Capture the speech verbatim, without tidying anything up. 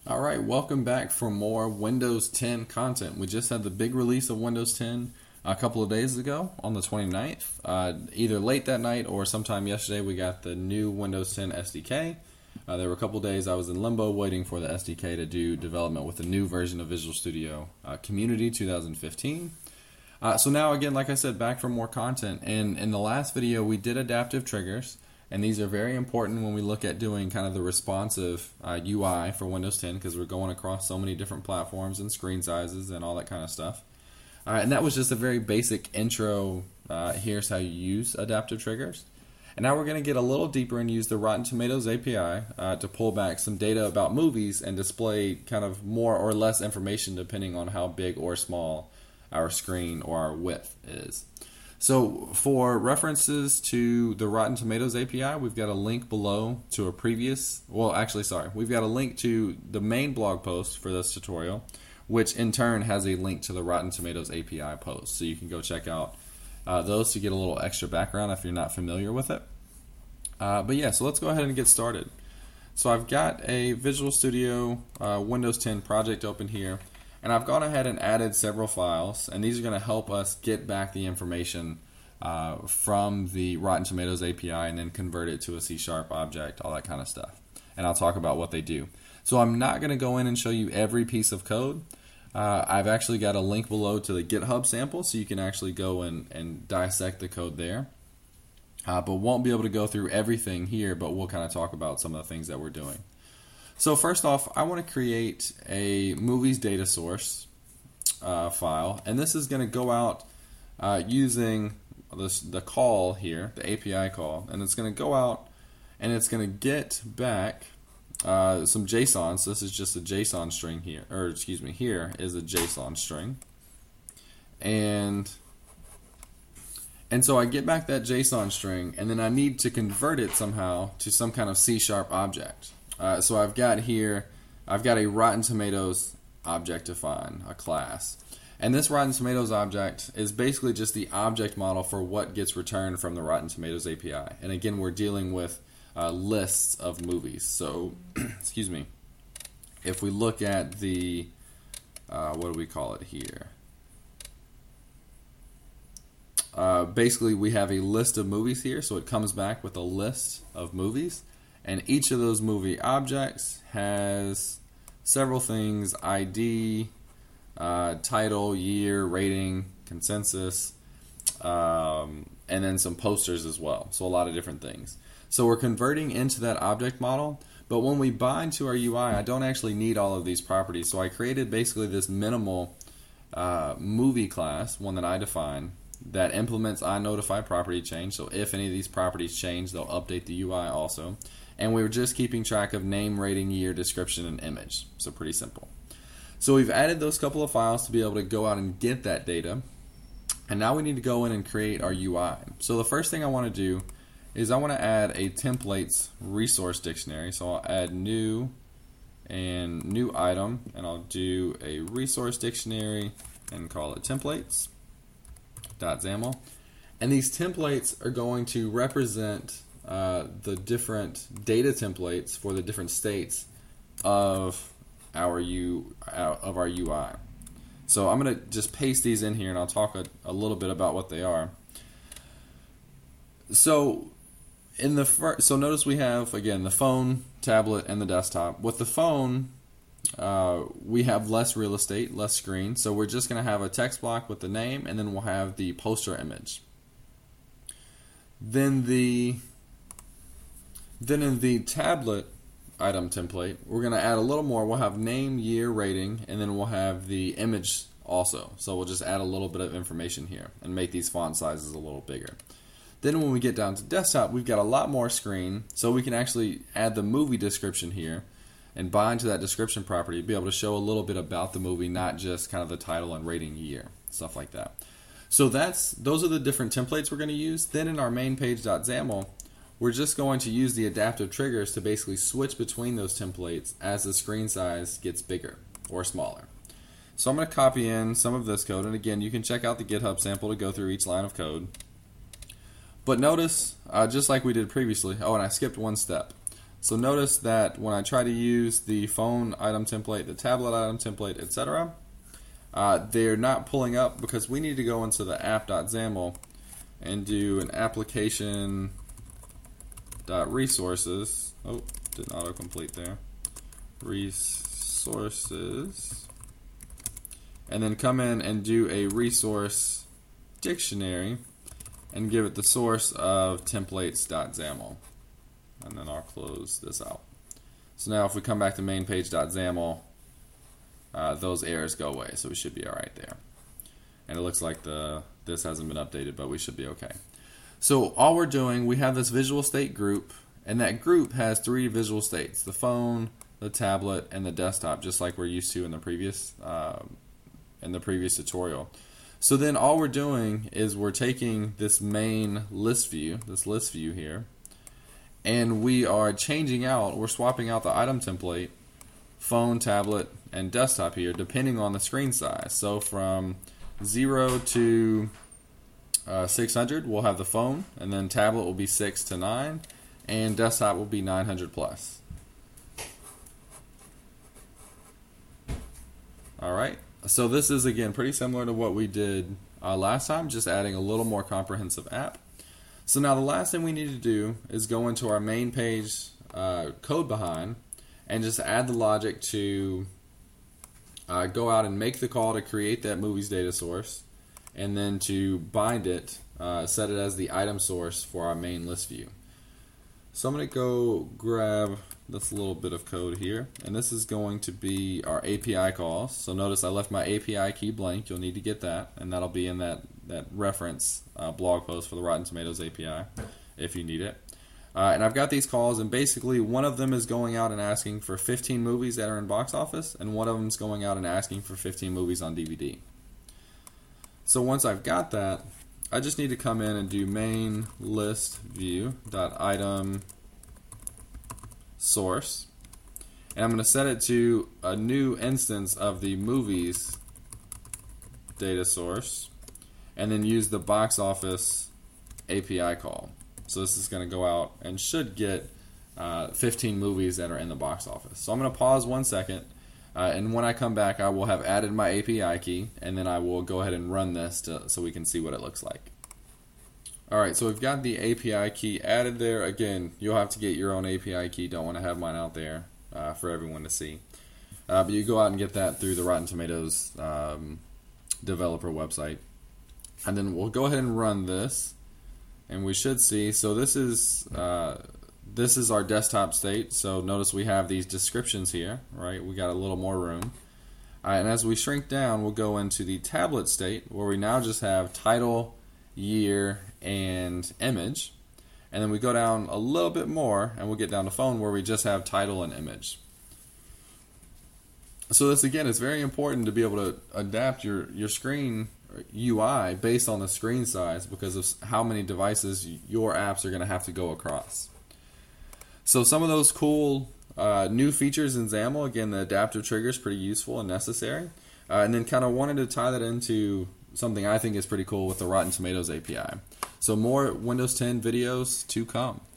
All right, welcome back for more Windows ten content. We just had the big release of Windows ten a couple of days ago on the twenty-ninth. Uh, either late that night or sometime yesterday, we got the new Windows ten S D K. Uh, there were a couple of days I was in limbo waiting for the S D K to do development with the new version of Visual Studio uh, Community twenty fifteen. Uh, so now, again, like I said, back for more content. And in the last video, we did adaptive triggers. And these are very important when we look at doing kind of the responsive uh, U I for Windows ten because we're going across so many different platforms and screen sizes and all that kind of stuff. Uh, and that was just a very basic intro. Uh, here's how you use adaptive triggers. And now we're going to get a little deeper and use the Rotten Tomatoes A P I uh, to pull back some data about movies and display kind of more or less information depending on how big or small our screen or our width is. So for references to the Rotten Tomatoes A P I, we've got a link below to a previous, well actually sorry, we've got a link to the main blog post for this tutorial, which in turn has a link to the Rotten Tomatoes A P I post. So you can go check out uh, those to get a little extra background if you're not familiar with it. Uh, but yeah, so let's go ahead and get started. So I've got a Visual Studio uh, Windows ten project open here. And I've gone ahead and added several files, and these are going to help us get back the information uh, from the Rotten Tomatoes A P I and then convert it to a C Sharp object, all that kind of stuff. And I'll talk about what they do. So I'm not going to go in and show you every piece of code. Uh, I've actually got a link below to the GitHub sample, so you can actually go and, and dissect the code there. Uh, but won't be able to go through everything here, but we'll kind of talk about some of the things that we're doing. So first off, I want to create a movies data source uh, file, and this is going to go out uh, using this, the call here, the A P I call, and it's going to go out and it's going to get back uh, some JSON. So this is just a JSON string here, or excuse me, here is a JSON string, and and so I get back that JSON string, and then I need to convert it somehow to some kind of C Sharp object. Uh, so I've got here, I've got a Rotten Tomatoes object defined, a class. And this Rotten Tomatoes object is basically just the object model for what gets returned from the Rotten Tomatoes A P I. And again, we're dealing with uh, lists of movies. So, excuse me, if we look at the, uh, what do we call it here? Uh, basically, we have a list of movies here, so it comes back with a list of movies. And each of those movie objects has several things: I D, uh, title, year, rating, consensus, um, and then some posters as well. So a lot of different things. So we're converting into that object model, but when we bind to our U I, I don't actually need all of these properties. So I created basically this minimal uh, movie class, one that I define, that implements iNotify property change. So if any of these properties change, they'll update the U I also. And we were just keeping track of name, rating, year, description, and image. So pretty simple. So we've added those couple of files to be able to go out and get that data. And now we need to go in and create our U I. So the first thing I want to do is I want to add a templates resource dictionary. So I'll add new and new item, and I'll do a resource dictionary and call it templates.xaml. And these templates are going to represent Uh, the different data templates for the different states of our U of our U I. So I'm going to just paste these in here, and I'll talk a, a little bit about what they are. So in the first, so notice we have again the phone, tablet, and the desktop. With the phone, uh, we have less real estate, less screen. So we're just going to have a text block with the name, and then we'll have the poster image. Then the Then in the tablet item template, we're going to add a little more. We'll have name, year, rating, and then we'll have the image also. So we'll just add a little bit of information here and make these font sizes a little bigger. Then when we get down to desktop, we've got a lot more screen, so we can actually add the movie description here and bind to that description property to be able to show a little bit about the movie, not just kind of the title and rating, year, stuff like that. So that's those are the different templates we're going to use. Then in our main page.xaml, we're just going to use the adaptive triggers to basically switch between those templates as the screen size gets bigger or smaller. So I'm going to copy in some of this code, and again, you can check out the GitHub sample to go through each line of code. But notice, uh, just like we did previously, oh, and I skipped one step. So notice that when I try to use the phone item template, the tablet item template, et cetera, uh, they're not pulling up because we need to go into the app.xaml and do an application.resources. Oh, didn't autocomplete there. Resources. And then come in and do a resource dictionary and give it the source of templates.xaml. And then I'll close this out. So now if we come back to main page.xaml, uh, those errors go away. So we should be all right there. And it looks like the this hasn't been updated, but we should be okay. So all we're doing, we have this visual state group, and that group has three visual states: the phone, the tablet, and the desktop, just like we're used to in the previous uh, in the previous tutorial. So then all we're doing is we're taking this main list view, this list view here, and we are changing out, we're swapping out the item template, phone, tablet, and desktop here, depending on the screen size. So from zero to uh, six hundred, we'll have the phone, and then tablet will be six to nine, and desktop will be nine hundred plus. All right. So this is, again, pretty similar to what we did uh, last time, just adding a little more comprehensive app. So now the last thing we need to do is go into our main page uh, code behind and just add the logic to uh, go out and make the call to create that movies data source, and then to bind it, uh, set it as the item source for our main list view. So I'm going to go grab this little bit of code here, and this is going to be our A P I calls. So notice I left my A P I key blank. You'll need to get that, and that'll be in that, that reference uh, blog post for the Rotten Tomatoes A P I if you need it. Uh, and I've got these calls, and basically one of them is going out and asking for fifteen movies that are in box office, and one of them is going out and asking for fifteen movies on D V D. So once I've got that, I just need to come in and do main list view dot item source, and I'm going to set it to a new instance of the movies data source, and then use the box office A P I call. So this is going to go out and should get uh, fifteen movies that are in the box office. So I'm going to pause one second, uh, and when I come back I will have added my A P I key, and then I will go ahead and run this to, so we can see what it looks like. Alright, so we've got the A P I key added there. Again, you'll have to get your own A P I key. Don't want to have mine out there uh, for everyone to see. Uh, but you go out and get that through the Rotten Tomatoes um, developer website. And then we'll go ahead and run this. And we should see, so this is uh, this is our desktop state. So notice we have these descriptions here, right? We got a little more room. Uh, and as we shrink down, we'll go into the tablet state, where we now just have title, year, and image. And then we go down a little bit more, and we'll get down to phone, where we just have title and image. So this, again, is very important to be able to adapt your, your screen U I based on the screen size, because of how many devices your apps are going to have to go across. So some of those cool uh, new features in XAML, again, the adaptive trigger is pretty useful and necessary. Uh, and then kind of wanted to tie that into something I think is pretty cool with the Rotten Tomatoes A P I. So more Windows ten videos to come.